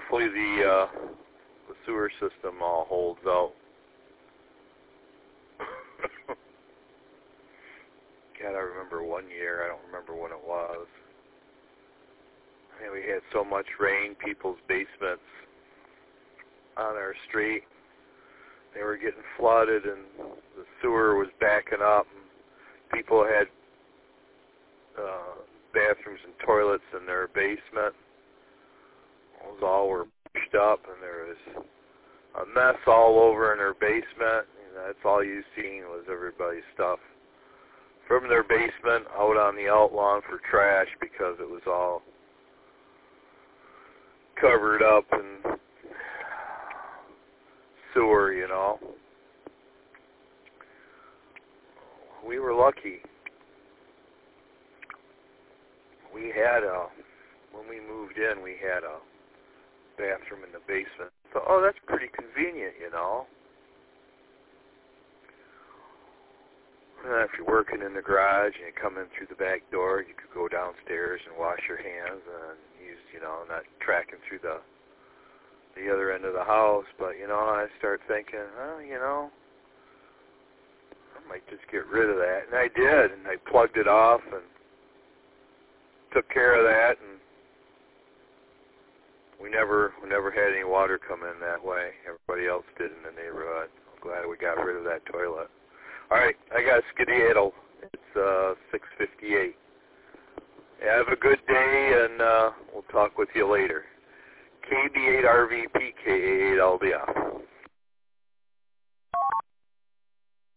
hopefully the sewer system all holds out. God, I remember one year, I don't remember when it was. I mean, we had so much rain, people's basements on our street, they were getting flooded and the sewer was backing up. And people had bathrooms and toilets in their basement. Those all were pushed up and there was a mess all over in their basement. And that's all you seen was everybody's stuff from their basement out on the outlawn for trash because it was all covered up in sewer, you know. We were lucky. We had when we moved in, we had a bathroom in the basement. So, oh, that's pretty convenient, you know. And if you're working in the garage and you come in through the back door, you could go downstairs and wash your hands and use, you know, not tracking through the other end of the house. But, you know, I start thinking, oh, you know, I might just get rid of that. And I did, and I plugged it off and took care of that, and we never had any water come in that way. Everybody else did in the neighborhood. I'm glad we got rid of that toilet. All right, I got skedaddle. It's 6:58. Have a good day, and we'll talk with you later. KB8RVP, KA8LDF.